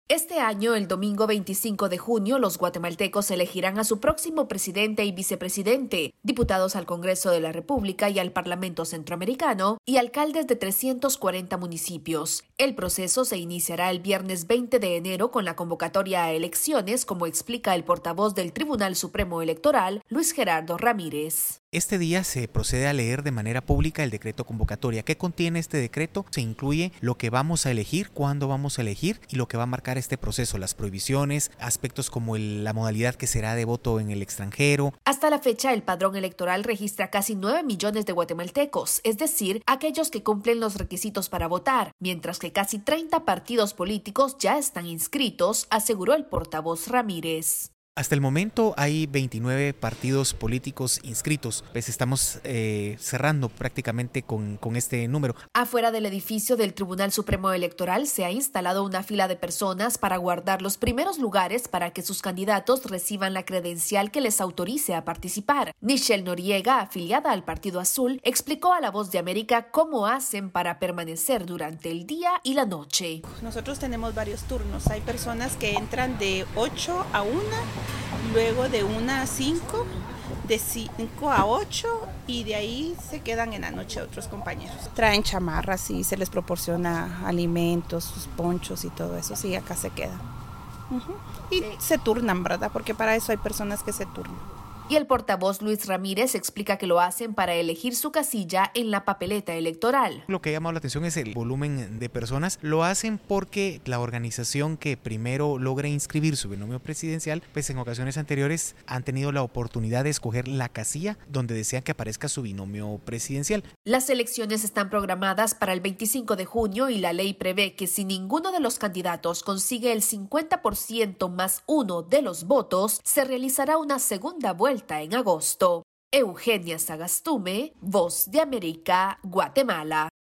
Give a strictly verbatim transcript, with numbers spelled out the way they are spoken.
Este año, el domingo veinticinco de junio, los guatemaltecos elegirán a su próximo presidente y vicepresidente, diputados al Congreso de la República y al Parlamento Centroamericano y alcaldes de trescientos cuarenta municipios. El proceso se iniciará el viernes veinte de enero con la convocatoria a elecciones, como explica el portavoz del Tribunal Supremo Electoral, Luis Gerardo Ramírez. Este día se procede a leer de manera pública el decreto convocatoria. ¿Qué contiene este decreto? Se incluye lo que vamos a elegir, cuándo vamos a elegir y lo que va a marcar este proceso, las prohibiciones, aspectos como el, la modalidad que será de voto en el extranjero. Hasta la fecha, el padrón electoral registra casi nueve millones de guatemaltecos, es decir, aquellos que cumplen los requisitos para votar, mientras que casi treinta partidos políticos ya están inscritos, aseguró el portavoz Ramírez. Hasta el momento hay veintinueve partidos políticos inscritos, pues estamos eh, cerrando prácticamente con, con este número. Afuera del edificio del Tribunal Supremo Electoral se ha instalado una fila de personas para guardar los primeros lugares para que sus candidatos reciban la credencial que les autorice a participar. Michelle Noriega, afiliada al Partido Azul, explicó a La Voz de América cómo hacen para permanecer durante el día y la noche. Nosotros tenemos varios turnos. Hay personas que entran de ocho a una. Luego de una a cinco, de cinco a ocho y de ahí se quedan en la noche otros compañeros. Traen chamarras y se les proporciona alimentos, sus ponchos y todo eso, sí, acá se quedan. Uh-huh. Y sí. Se turnan, ¿verdad? Porque para eso hay personas que se turnan. Y el portavoz Luis Ramírez explica que lo hacen para elegir su casilla en la papeleta electoral. Lo que ha llamado la atención es el volumen de personas. Lo hacen porque la organización que primero logra inscribir su binomio presidencial, pues en ocasiones anteriores han tenido la oportunidad de escoger la casilla donde desean que aparezca su binomio presidencial. Las elecciones están programadas para el veinticinco de junio y la ley prevé que si ninguno de los candidatos consigue el cincuenta por ciento más uno de los votos, se realizará una segunda vuelta en agosto. Eugenia Sagastume, Voz de América, Guatemala.